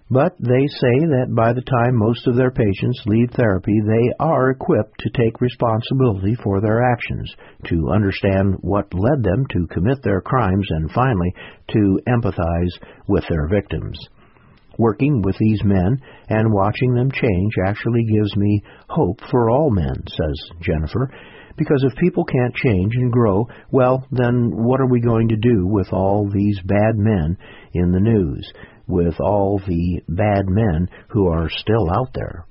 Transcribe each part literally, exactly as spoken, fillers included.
But they say that by the time most of their patients leave therapy, they are equipped to take responsibility for their actions, to understand what led them to commit their crimes, and finally, to empathize with their victims. Working with these men and watching them change actually gives me hope for all men, says Jennifer, because if people can't change and grow, well, then what are we going to do with all these bad men in the news, with all the bad men who are still out there?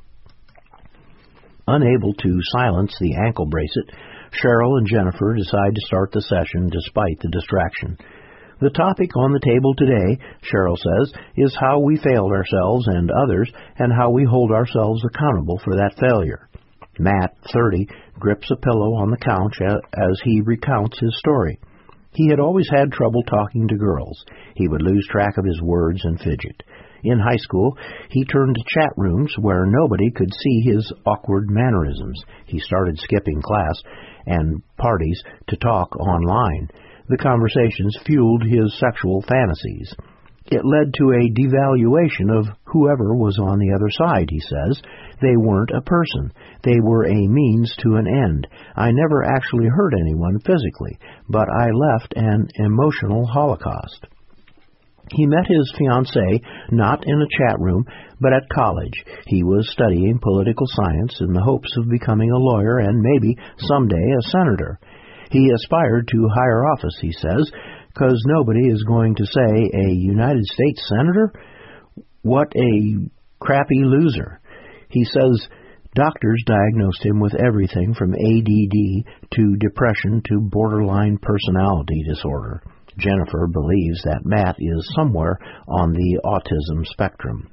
Unable to silence the ankle bracelet, Cheryl and Jennifer decide to start the session despite the distraction. The topic on the table today, Cheryl says, is how we failed ourselves and others, and how we hold ourselves accountable for that failure. Matt, thirty, grips a pillow on the couch as he recounts his story. He had always had trouble talking to girls. He would lose track of his words and fidget. In high school, he turned to chat rooms where nobody could see his awkward mannerisms. He started skipping class and parties to talk online. The conversations fueled his sexual fantasies. It led to a devaluation of whoever was on the other side, he says. They weren't a person. They were a means to an end. I never actually hurt anyone physically, but I left an emotional holocaust. He met his fiancée not in a chat room, but at college. He was studying political science in the hopes of becoming a lawyer and maybe someday a senator. He aspired to higher office, he says, because nobody is going to say a United States senator? What a crappy loser. He says doctors diagnosed him with everything from A D D to depression to borderline personality disorder. Jennifer believes that Matt is somewhere on the autism spectrum.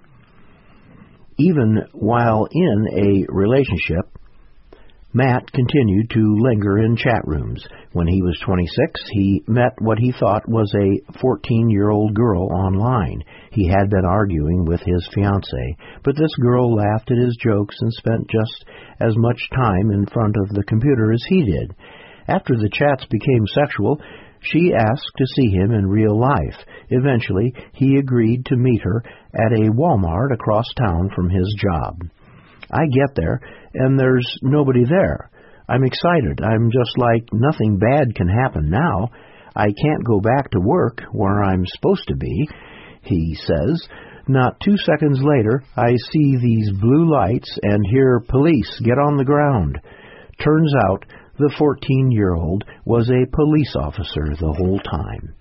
Even while in a relationship, Matt continued to linger in chat rooms. When he was twenty-six, he met what he thought was a fourteen-year-old girl online. He had been arguing with his fiancée, but this girl laughed at his jokes and spent just as much time in front of the computer as he did. After the chats became sexual, she asked to see him in real life. Eventually, he agreed to meet her at a Walmart across town from his job. I get there, and there's nobody there. I'm excited. I'm just like, nothing bad can happen now. I can't go back to work where I'm supposed to be, he says. Not two seconds later, I see these blue lights and hear police get on the ground. Turns out the fourteen-year-old was a police officer the whole time.